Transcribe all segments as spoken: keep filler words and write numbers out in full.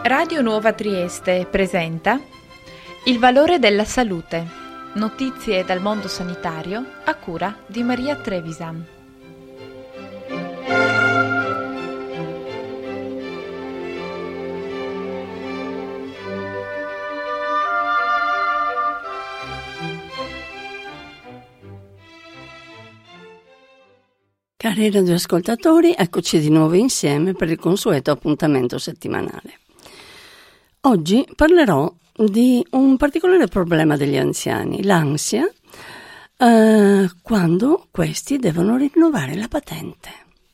Radio Nuova Trieste presenta Il valore della salute. Notizie dal mondo sanitario a cura di Maria Trevisan. Cari radioascoltatori, eccoci di nuovo insieme per il consueto appuntamento settimanale. Oggi parlerò di un particolare problema degli anziani, l'ansia, eh, quando questi devono rinnovare la patente.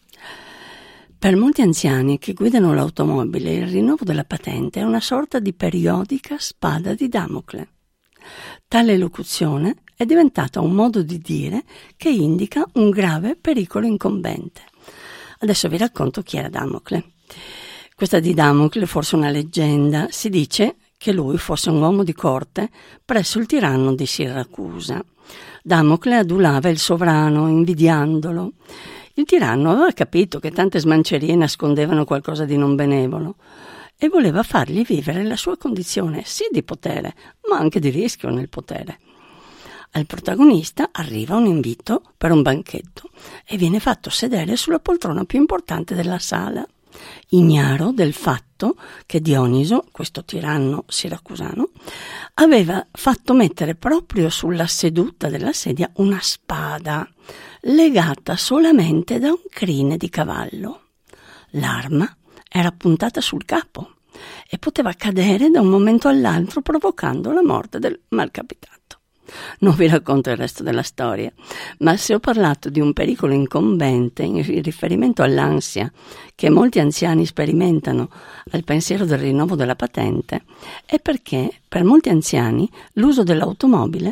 Per molti anziani che guidano l'automobile, il rinnovo della patente è una sorta di periodica spada di Damocle. Tale locuzione è diventata un modo di dire che indica un grave pericolo incombente. Adesso vi racconto chi era Damocle. Questa di Damocle, forse una leggenda, si dice che lui fosse un uomo di corte presso il tiranno di Siracusa. Damocle adulava il sovrano, invidiandolo. Il tiranno aveva capito che tante smancerie nascondevano qualcosa di non benevolo e voleva fargli vivere la sua condizione sì di potere, ma anche di rischio nel potere. Al protagonista arriva un invito per un banchetto e viene fatto sedere sulla poltrona più importante della sala, ignaro del fatto che Dioniso, questo tiranno siracusano, aveva fatto mettere proprio sulla seduta della sedia una spada legata solamente da un crine di cavallo. L'arma era puntata sul capo e poteva cadere da un momento all'altro provocando la morte del malcapitato. Non vi racconto il resto della storia, ma se ho parlato di un pericolo incombente in riferimento all'ansia che molti anziani sperimentano al pensiero del rinnovo della patente, è perché per molti anziani l'uso dell'automobile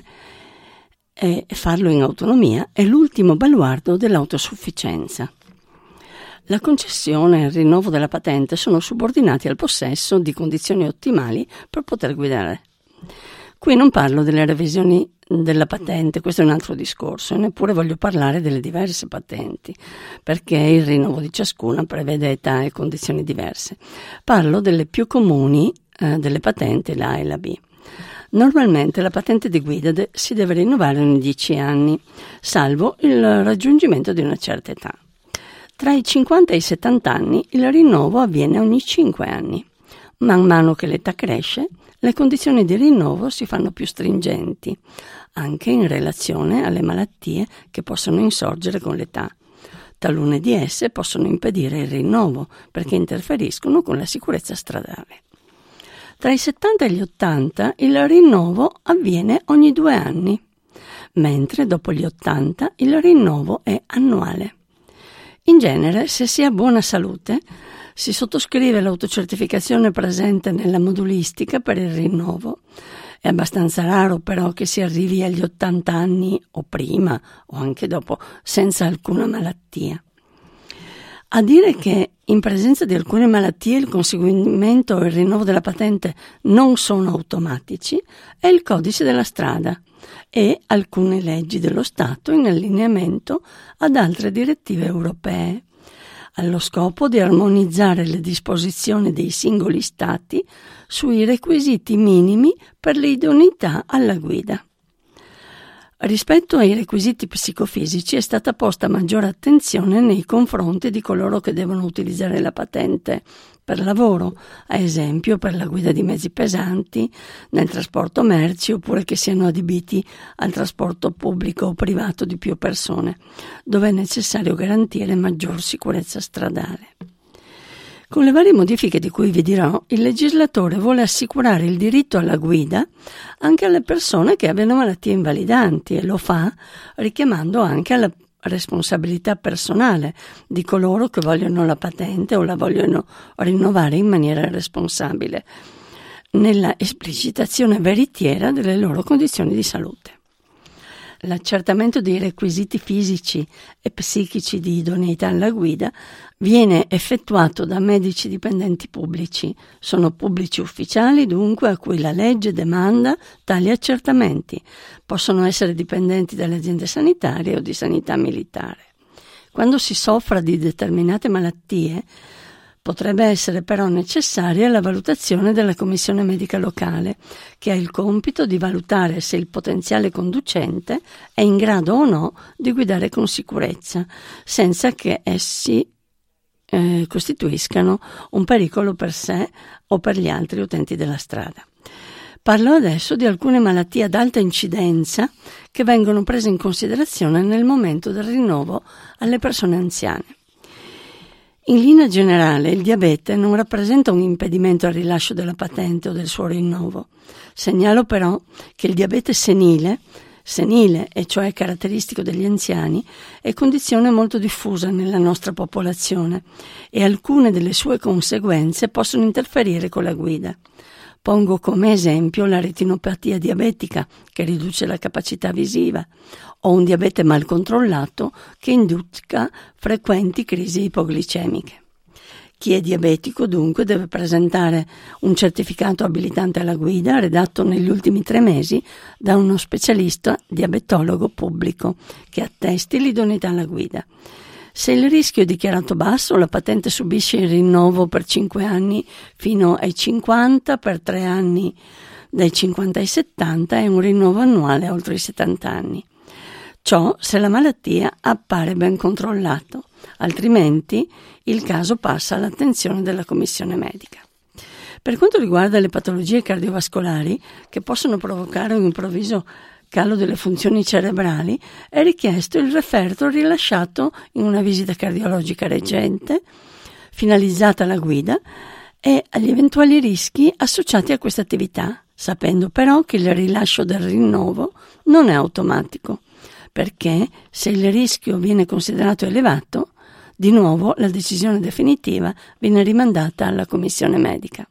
e farlo in autonomia è l'ultimo baluardo dell'autosufficienza. La concessione e il rinnovo della patente sono subordinati al possesso di condizioni ottimali per poter guidare. Qui non parlo delle revisioni della patente, questo è un altro discorso, e neppure voglio parlare delle diverse patenti, perché il rinnovo di ciascuna prevede età e condizioni diverse. Parlo delle più comuni eh, delle patenti, la A e la B. Normalmente la patente di guida de- si deve rinnovare ogni dieci anni, salvo il raggiungimento di una certa età. Tra i cinquanta e i settanta anni il rinnovo avviene ogni cinque anni. Man mano che l'età cresce, le condizioni di rinnovo si fanno più stringenti, anche in relazione alle malattie che possono insorgere con l'età. Talune di esse possono impedire il rinnovo perché interferiscono con la sicurezza stradale. Tra i settanta e gli ottanta il rinnovo avviene ogni due anni, mentre dopo gli ottanta il rinnovo è annuale. In genere, se si ha buona salute, si sottoscrive l'autocertificazione presente nella modulistica per il rinnovo. È abbastanza raro però che si arrivi agli ottanta anni o prima o anche dopo senza alcuna malattia. A dire che in presenza di alcune malattie il conseguimento o il rinnovo della patente non sono automatici è il codice della strada e alcune leggi dello Stato in allineamento ad altre direttive europee, allo scopo di armonizzare le disposizioni dei singoli Stati sui requisiti minimi per l'idoneità alla guida. Rispetto ai requisiti psicofisici è stata posta maggiore attenzione nei confronti di coloro che devono utilizzare la patente per lavoro, ad esempio per la guida di mezzi pesanti, nel trasporto merci oppure che siano adibiti al trasporto pubblico o privato di più persone, dove è necessario garantire maggior sicurezza stradale. Con le varie modifiche di cui vi dirò, il legislatore vuole assicurare il diritto alla guida anche alle persone che abbiano malattie invalidanti e lo fa richiamando anche alla responsabilità personale di coloro che vogliono la patente o la vogliono rinnovare in maniera responsabile, nella esplicitazione veritiera delle loro condizioni di salute. L'accertamento dei requisiti fisici e psichici di idoneità alla guida viene effettuato da medici dipendenti pubblici. Sono pubblici ufficiali dunque a cui la legge demanda tali accertamenti. Possono essere dipendenti dalle aziende sanitarie o di sanità militare. Quando si soffra di determinate malattie, Potrebbe essere però necessaria la valutazione della commissione medica locale, che ha il compito di valutare se il potenziale conducente è in grado o no di guidare con sicurezza, senza che essi eh, costituiscano un pericolo per sé o per gli altri utenti della strada. Parlo adesso di alcune malattie ad alta incidenza che vengono prese in considerazione nel momento del rinnovo alle persone anziane. In linea generale, il diabete non rappresenta un impedimento al rilascio della patente o del suo rinnovo. Segnalo però che il diabete senile, senile e cioè caratteristico degli anziani, è condizione molto diffusa nella nostra popolazione e alcune delle sue conseguenze possono interferire con la guida. Pongo come esempio la retinopatia diabetica, che riduce la capacità visiva, o un diabete mal controllato che induca frequenti crisi ipoglicemiche. Chi è diabetico dunque deve presentare un certificato abilitante alla guida redatto negli ultimi tre mesi da uno specialista diabetologo pubblico che attesti l'idoneità alla guida. Se il rischio è dichiarato basso, la patente subisce il rinnovo per cinque anni fino ai cinquanta, per tre anni dai cinquanta ai settanta e un rinnovo annuale oltre i settanta anni. Ciò se la malattia appare ben controllato, altrimenti il caso passa all'attenzione della commissione medica. Per quanto riguarda le patologie cardiovascolari che possono provocare un improvviso calo delle funzioni cerebrali, è richiesto il referto rilasciato in una visita cardiologica recente, finalizzata alla guida e agli eventuali rischi associati a questa attività, sapendo però che il rilascio del rinnovo non è automatico, perché se il rischio viene considerato elevato, di nuovo la decisione definitiva viene rimandata alla commissione medica.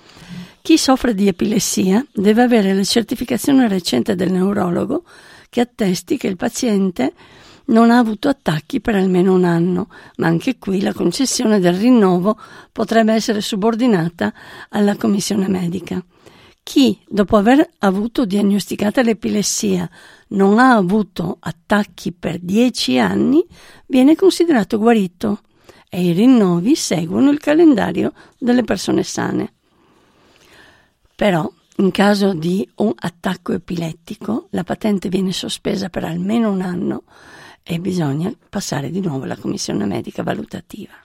Chi soffre di epilessia deve avere la certificazione recente del neurologo che attesti che il paziente non ha avuto attacchi per almeno un anno, ma anche qui la concessione del rinnovo potrebbe essere subordinata alla commissione medica. Chi, dopo aver avuto diagnosticata l'epilessia, non ha avuto attacchi per dieci anni, viene considerato guarito e i rinnovi seguono il calendario delle persone sane. Però, in caso di un attacco epilettico, la patente viene sospesa per almeno un anno e bisogna passare di nuovo alla commissione medica valutativa.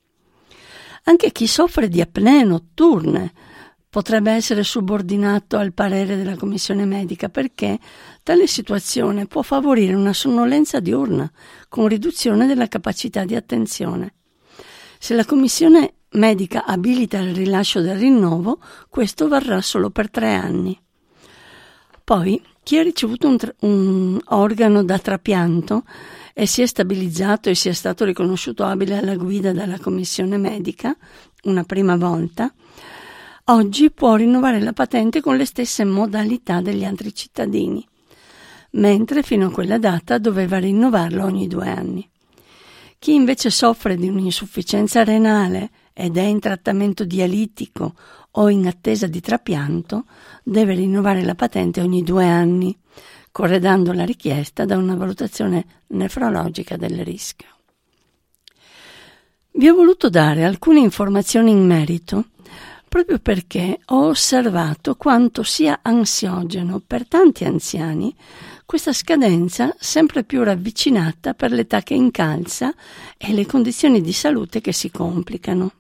Anche chi soffre di apnee notturne potrebbe essere subordinato al parere della commissione medica perché tale situazione può favorire una sonnolenza diurna con riduzione della capacità di attenzione. Se la commissione medica abilita il rilascio del rinnovo, questo varrà solo per tre anni. Poi, chi ha ricevuto un, tra- un organo da trapianto e si è stabilizzato e sia stato riconosciuto abile alla guida dalla commissione medica una prima volta, oggi può rinnovare la patente con le stesse modalità degli altri cittadini, mentre fino a quella data doveva rinnovarlo ogni due anni. Chi invece soffre di un'insufficienza renale ed è in trattamento dialitico o in attesa di trapianto, deve rinnovare la patente ogni due anni, corredando la richiesta da una valutazione nefrologica del rischio. Vi ho voluto dare alcune informazioni in merito proprio perché ho osservato quanto sia ansiogeno per tanti anziani questa scadenza sempre più ravvicinata per l'età che incalza e le condizioni di salute che si complicano.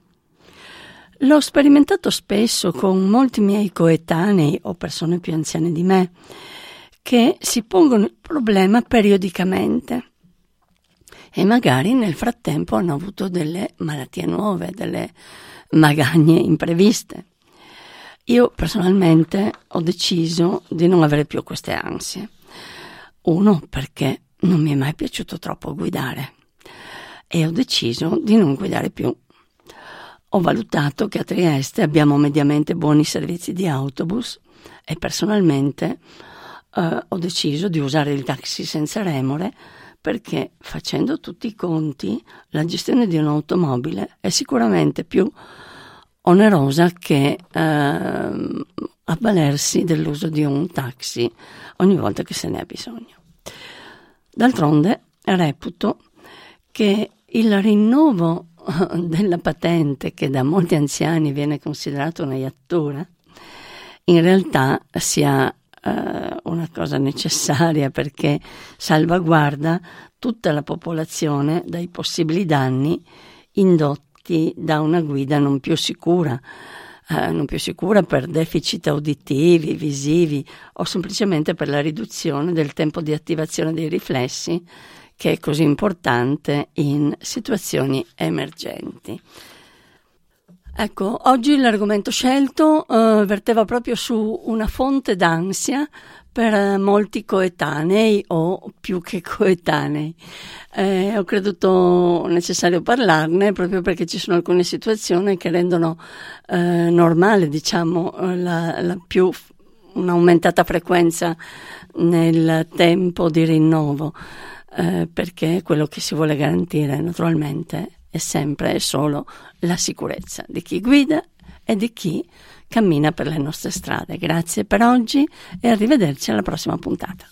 L'ho sperimentato spesso con molti miei coetanei o persone più anziane di me che si pongono il problema periodicamente e magari nel frattempo hanno avuto delle malattie nuove, delle magagne impreviste. Io personalmente ho deciso di non avere più queste ansie. Uno, perché non mi è mai piaciuto troppo guidare e ho deciso di non guidare più. Ho valutato che a Trieste abbiamo mediamente buoni servizi di autobus e personalmente eh, ho deciso di usare il taxi senza remore perché facendo tutti i conti la gestione di un'automobile è sicuramente più onerosa che eh, avvalersi dell'uso di un taxi ogni volta che se ne ha bisogno. D'altronde reputo che il rinnovo della patente, che da molti anziani viene considerato una iattura, in realtà sia eh, una cosa necessaria, perché salvaguarda tutta la popolazione dai possibili danni indotti da una guida non più sicura, eh, non più sicura per deficit uditivi, visivi o semplicemente per la riduzione del tempo di attivazione dei riflessi, che è così importante in situazioni emergenti. Ecco, oggi l'argomento scelto eh, verteva proprio su una fonte d'ansia per eh, molti coetanei o più che coetanei. Eh, ho creduto necessario parlarne proprio perché ci sono alcune situazioni che rendono eh, normale, diciamo, la, la più un'aumentata frequenza nel tempo di rinnovo, eh, perché quello che si vuole garantire naturalmente è sempre e solo la sicurezza di chi guida e di chi cammina per le nostre strade. Grazie per oggi e arrivederci alla prossima puntata.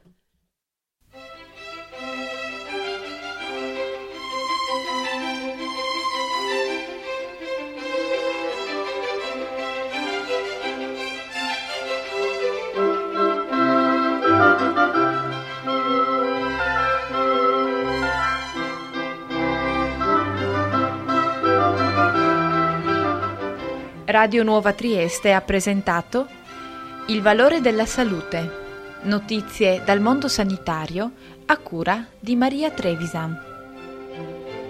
Radio Nuova Trieste ha presentato Il valore della salute, notizie dal mondo sanitario a cura di Maria Trevisan.